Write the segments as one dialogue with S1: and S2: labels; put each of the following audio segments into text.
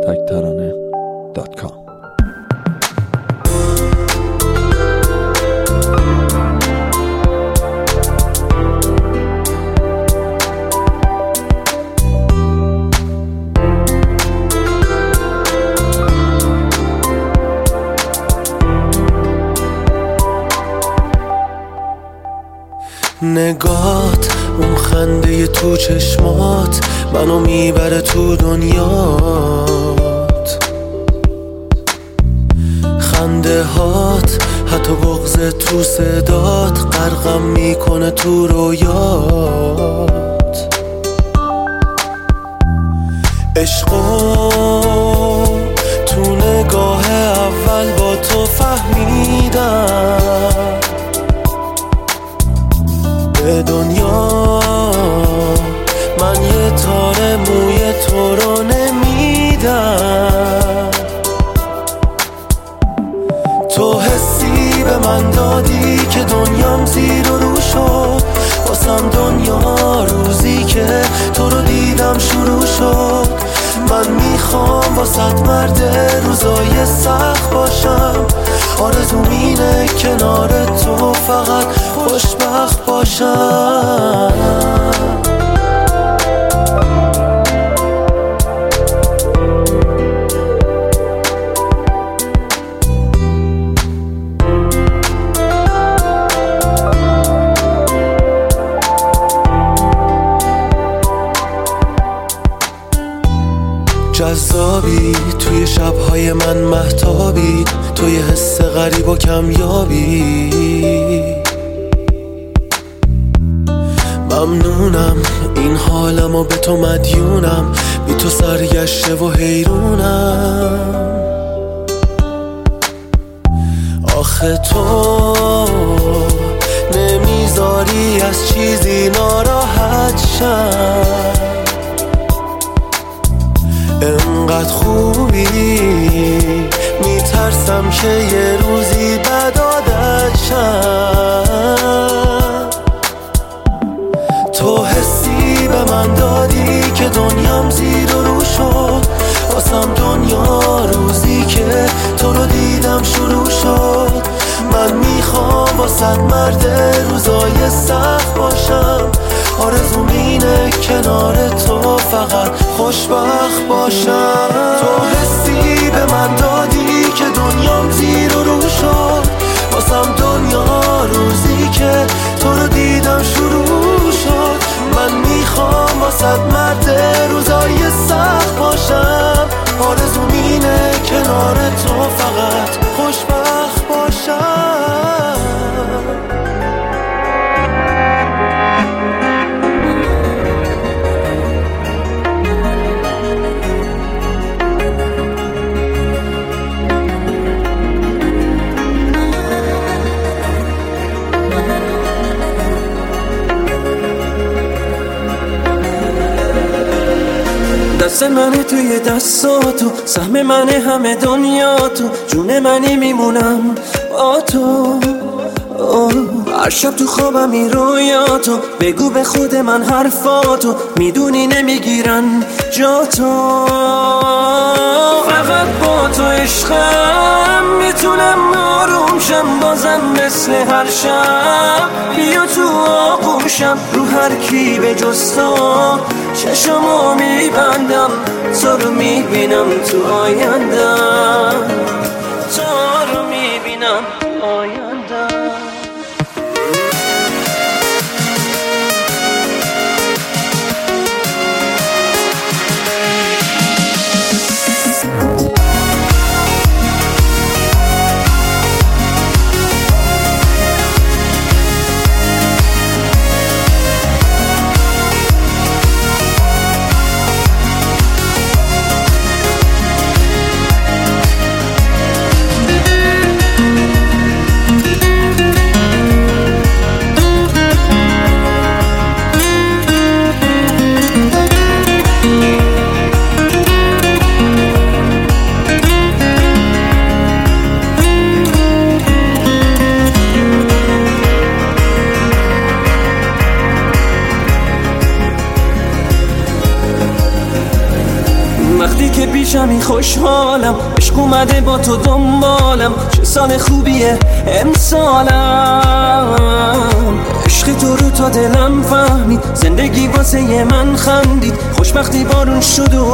S1: تکترانه.com.
S2: نگات اون خنده تو چشمات منو میبره تو دنیات، خنده هات حتی بغض تو صدات غرقم میکنه تو رویات. عشقو تو نگاه اول با تو فهمیدم، به دنیا من یه تار موی تو رو نمیدم. تو حسی به من دادی که دنیام زیر و رو شد، واسم دنیا روزی که تو رو دیدم شروع شد. من میخوام واسط مرد روزای سخت باشم، آرزوم اینه کنار تو فقط خوشبخت باشم. جذابی توی شبهای من مهتابی، توی حس غریب و کمیابی. ممنونم این حالم و به تو مدیونم، بی تو سرگشته و حیرونم. آخه تو نمیذاری از چیزی ناراحت شم، انقدر خوبی میترسم که یه روزی بد عادت شم. تو حسی به من دادی که دنیام زیر و رو شد، واسم دنیا روزی که تو رو دیدم شروع شد. من میخوام واسد مرد روزای سخت باشم، آرزوم اینه کنار تو فقط خوشبخت باشم. تو حسی به من دادی که دنیام زیر و رو شد، واسم دنیا روزی که تو رو دیدم شروع شد. من میخوام واسد مرد روزای سخت باشم، آرزوم اینه کنار تو فقط خوشبخت باشم.
S3: دست منه توی دستاتو، سهم منه همه دنیاتو، جون منی میمونم با تو. هر شب تو خوابم این رویاتو، بگو به خود من حرفاتو، میدونی نمیگیرن جا تو. فقط با تو عشقم میتونم آروم شم، بازم مثل هر شب بیا تو آغوشم. رو هر کی به جز تو چشمو میبندم، تو رو میبینم تو آیندم، تو رو میبینم تو آیندم. که پیشمی خوشحالم، عشق اومده با تو دنبالم، چه سال خوبیه امسالم. عشق تو رو تا دلم فهمید، زندگی واسه من خندید، خوشبختی بارون شد و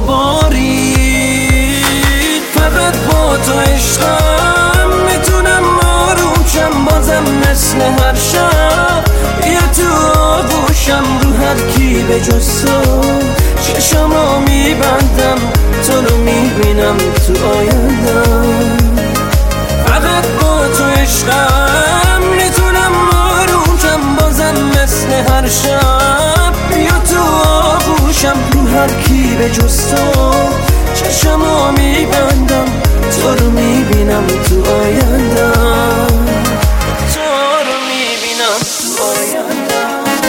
S3: بارید. فقط با تو عشقم میتونم آرومشم، بازم مثل هر شب بیا تو آغوشم. رو هر کی به جز تو چشمو میبندم، تو رو میبینم تو آیندم. فقط با تو عشقم میتونم آرومشم، بازم مثل هر شب بیا تو آغوشم. رو هر کی به جز تو چشمو میبندم، تو رو میبینم تو آیندم، تو رو میبینم تو آیندم.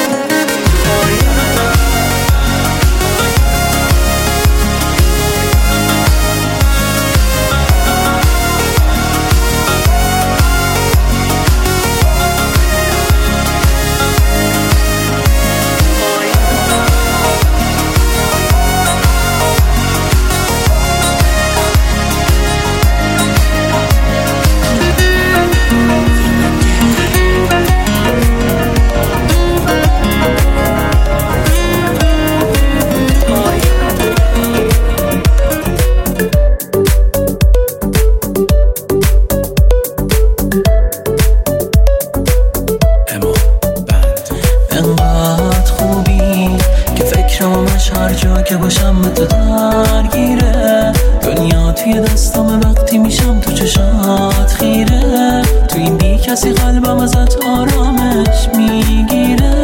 S3: هر جا که باشم به تو درگیره، دنیا توی دستام وقتی میشم تو چشات خیره. تو این بی کسی قلبم ازت آرامش میگیره.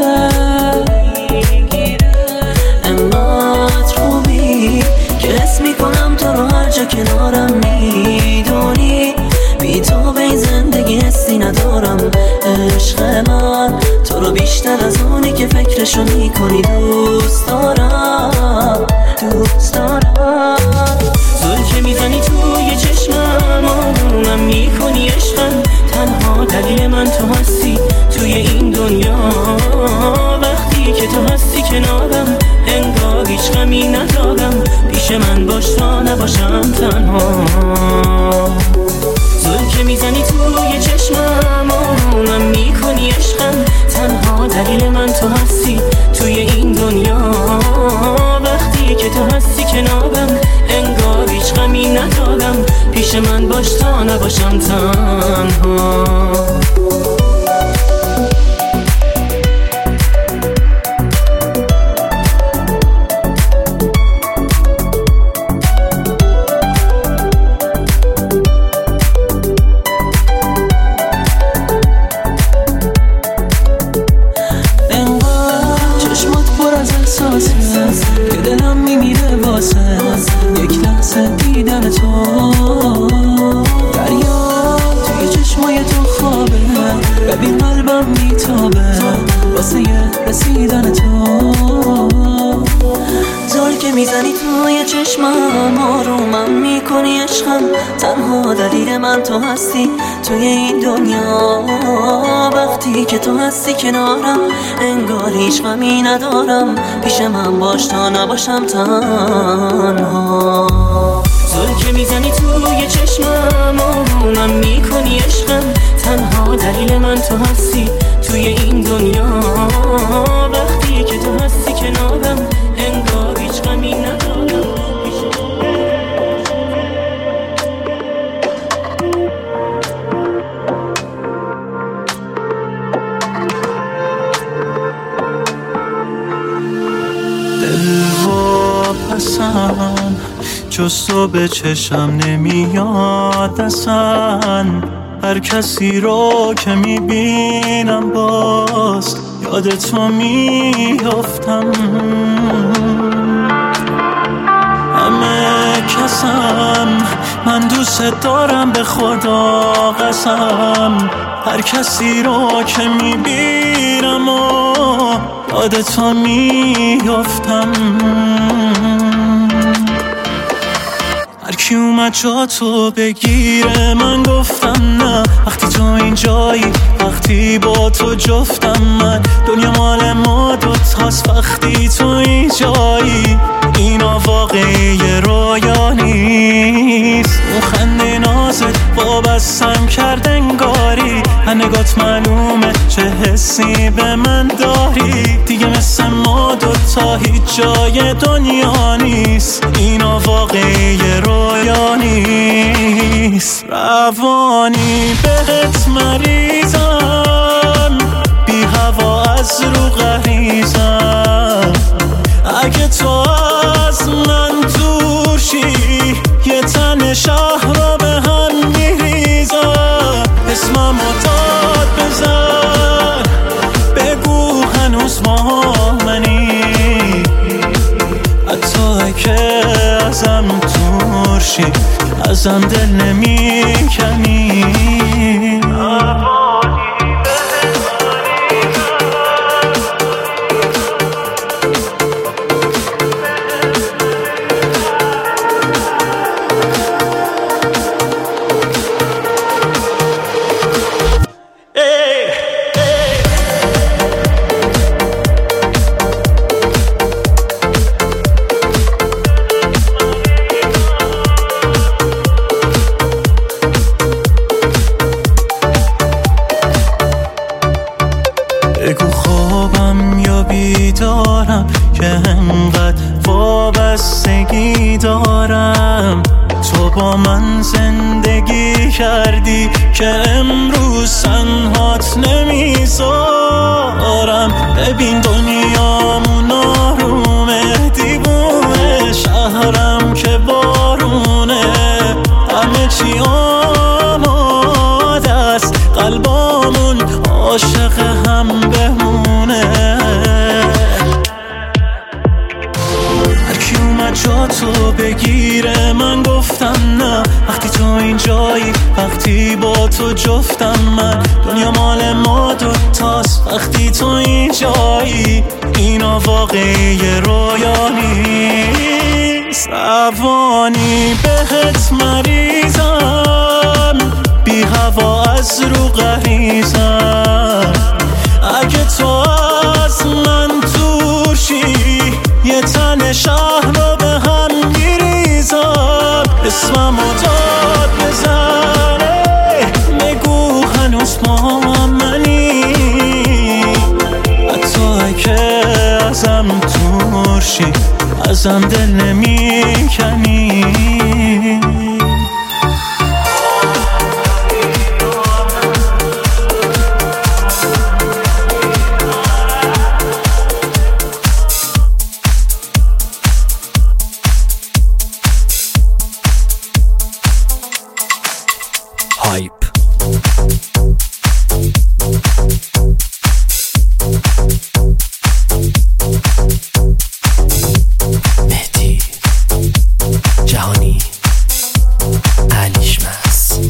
S3: انقدر خوبی که حس میکنم تو رو هر جا کنارم میدونی. بی تو به این زندگی حسی ندارم. عشق من تو رو بیشتر از اونی که فکرشو میکنی دوست دارم، دوست دارم. زل که میزنی توی چشمم آرومم میکنی عشقم. تنها دلیل من تو هستی توی این دنیا. وقتی که تو هستی کنارم انگار هیچ غمی ندارم. پیش من باش تا نباشم تنها. زل که میزنی توی چشمم آرومم میکنی عشقم. تنها دلیل من تو هستی توی این دنیا. وقتی که تو هستی کنارم انگار هیچ غمی ندارم. پیش من باش تا نباشم تنها. که دلم میمیره واسه یک لحظه دیدن تو. دریا توی چشمای تو خوابه، ببین قلبم میتابه واسه رسیدن تو. زل که میزنی توی چشمم آرومم میکنی عشقم. تنها دلیل من تو هستی توی این دنیا. وقتی که تو هستی کنارم انگار هیچ غمی ندارم. پیش من باش تا نباشم تنها. زل که میزنی توی چشمم آرومم میکنی عشقم. تنها دلیل من تو هستی توی این دنیا. وقتی که تو هستی کنارم انگار هیچ غمی ندارم.
S2: دلواپسم جز تو به چشم نمیاد اصلا. هر کسی رو که میبینم باز یاد تو میافتم. همه کسم من دوست دارم به خدا قسم. هر کسی رو که میبینم و یاد تو میافتم. هر کی اومد جا تو بگیره من گفتم نه. وقتی تو اینجایی وقتی با تو جفتم من. دنیا مال ما دوتاست وقتی تو اینجایی. اینا واقعی رویا
S1: نیست. اون خنده نازت وابستم کرد انگاری، نگات معلومه چه حسی به من داری. دیگه مثل ما دوتا هیچ جای دنیا نیست، اینا واقعی رویا نیست. روانی بهت مریضم، بی هوا از رو غریزم. اگه تو از من دور شی، یه تن شهر رو به هم میریزم. اسممو داد بزن، بگو هنوز ما منی، حتی که ازم دور شی ازم دل نمیکنی. بگو خوابم یا بیدارم که انقدر وابستگی دارم. تو با من زندگی کردی که امروز تنهات نمیذارم. ببین دنیامون آرومه، دیوونه شهرم که بارونه. همه چی آماده است، قلبامون عاشق هم بمونه. هرکی اومد جا تو بگیره، من گفتم نه. وقتی تو اینجایی، وقتی با تو جفتم من. دنیا مال ما دوتاست وقتی تو اینجایی، اینا واقعی رویا نیست. روانی بهت مریضم، بی هوا از رو غریزم. اگه تو از من دور شی، یه تن شهر رو به هم میریزم. اسممو داد بزنه، بگو هنوز ما منی، حتی که ازم دور شی ازم دل نمیکنی.
S3: هایپ. مهدی جهانی، علیشمس.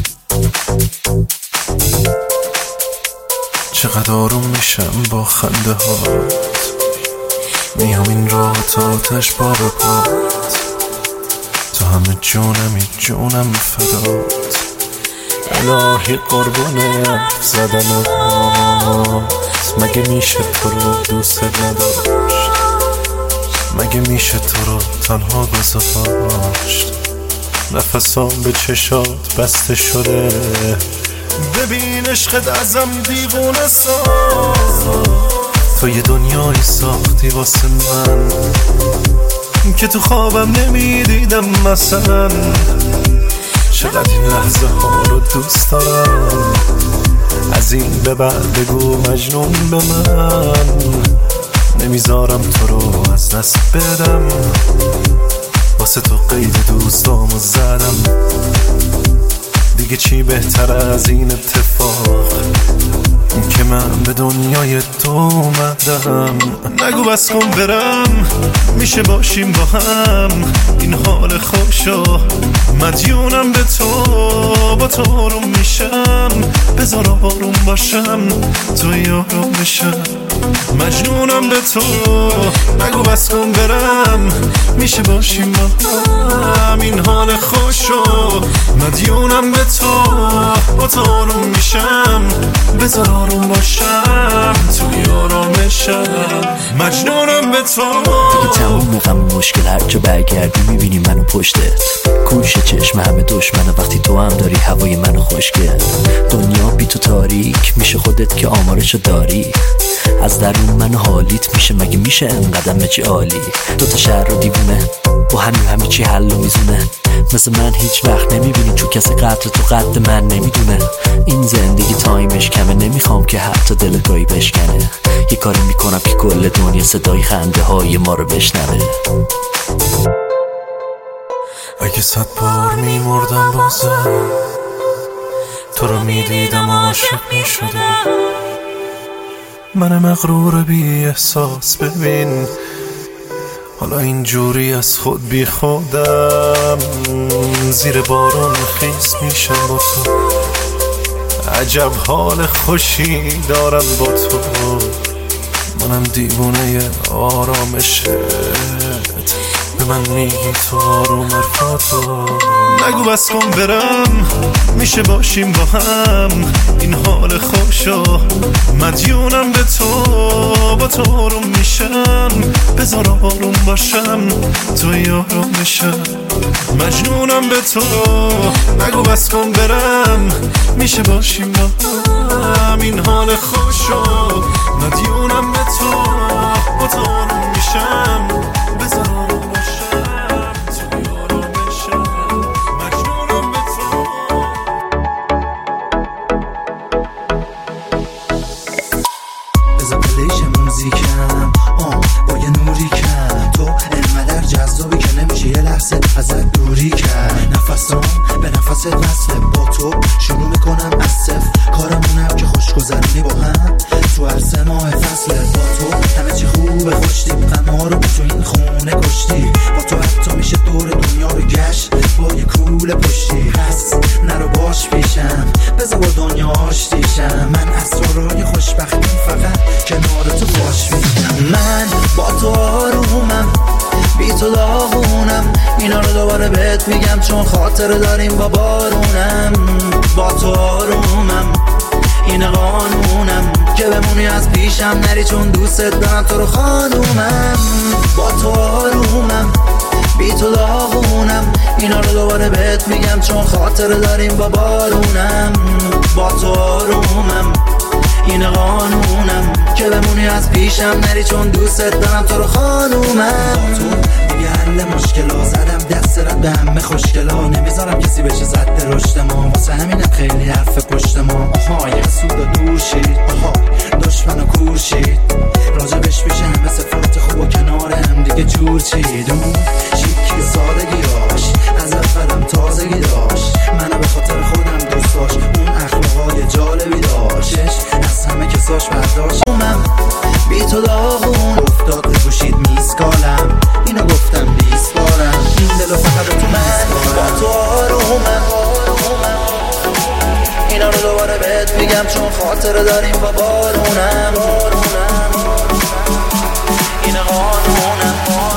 S2: چقدر آروم میشم با خنده هات، میام این راه تا آتش بار پات. تو همه جونم فدات، الهی قربونه زدن هات. مگه میشه تو رو دوست نداشت، مگه میشه تو رو تنها گذاشت. نفسام به چشات بسته شده، ببین عشقت ازم دیوونه ساز. تو یه دنیایی ساختی واسه من که تو خوابم نمیدیدم مثلا. چقدر این لحظه ها رو دوست دارم، از این به بعد بگو مجنون به من. نمیذارم تو رو از دست بدم، واسه تو قید دوستامو زدم. دیگه چی بهتر از این اتفاق که من به دنیای تو اومدم. نگو بس کن برم، میشه باشیم با هم. این حال خوشو مدیونم به تو، با تو آروم میشم. بذار آروم باشم، تو یارم بشم. مجنونم به تو، نگو بس کن برم، میشه باشیم با هم. این حال خوشو
S1: خوشو مدیونم به تو با تو آروم میشم بذار آروم باشم توی آرامشم مجنونم به تو
S4: دیگه تموم غم مشکل هر جا برگردی میبینی منو پشتت گوشه چشم همه دشمنه وقتی تو هم داری هوای منو خوشگل دنیا بی تو تاریک میشه خودت که آمارشو داری از درون من حالیت میشه مگه میشه انقدر چی عالی دوتا شهر رو دیوونه با همه چی حل و میزونه مثل من هیچ وقت نمیبینی چون کسی قدر تو قد من نمیدونه این زندگی تایمش کمه نمیخوام که حتی دلگاهی بشکنه یه کاری میکنم که کل دنیا صدای خنده های ما رو بشنوه
S1: اگه 100 بار میمردم بازم تو رو میدیدم عاشق میشدم من مغرور بی احساس ببین حالا اینجوری از خود بی خودم زیر بارون خیس میشم با تو عجب حال خوشی دارم با تو منم دیوونه آرامشت به من میگی تو آروم حرفاتو نگو بس کن برم میشه باشیم با هم این حال خوشو مدیونم به تو با تو آروم میشم بذار آروم باشم توی آرامشم مجنونم به تو نگو بس کن برم میشه باشیم با هم این حال خوشو مدیونم به تو با تو آروم میشم بذار آروم
S5: موزیکم با یه نوری کم تو انقدر جذابی که نمیشه یه لحظه ازت دوری کرد نفسام به نفست وصله با تو شروع میکنم از صفر کارمونم که خوش گذرونی با هم تو هر 3 ماه فصله با تو همه چی خوبه خوشتی غم‌ها رو تو این خونه کشتی با تو حتی میشه دور دنیا رو گشت با یه کوله پشتی هست نرو باش پیشم بذار با دنیا آشتیشم من اسرارای خوشبختی فقط کنار تو باش میشم من با تو آرومم بی تو داغونم اینا رو دوباره بهت میگم چون خاطره داریم با بارونم با تو آرومم این قانونم که بمونی از پیشم نری چون دوستت دارم تو رو خانومم با تو آرومم بی تو داغونم اینا رو دوباره بهت میگم چون خاطره داریم با بارونم با تو آرومم این قانونم که بمونی از پیشم نری چون دوستت دارم تو رو خانومم تو دیگه حل مشکلا زدم دست رد به همه خوشگلا نمیذارم کسی بشه زد رشد ما واسه همینم خیلی حرف پشت ما آها یه سود و دور شید آها دشمن و کور شید راجبش پیش همه صفات خوب و کنار هم دیگه جور چید اون شیکی سادگیاش از اولم تازگی داشت منو به خاطر خودم دوست داشت اون اخلاقای جالبی داشتش از همه کساش برداشت من بی تو داغون افتاد به گوشید میسکالم اینو گفتم 20 بارم این دلو فقط تو من با تو آرومم اینا رو دوباره بهت میگم چون خاطره داریم با بارونم این قانونم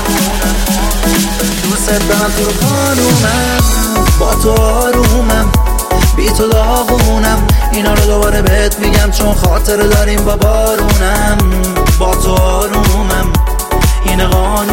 S5: دوست دارم تو رو خانومم با تو آرومم بی تو داغونم اینا رو دوباره بهت میگم چون خاطره داریم با بارونم با تو آرومم این قانون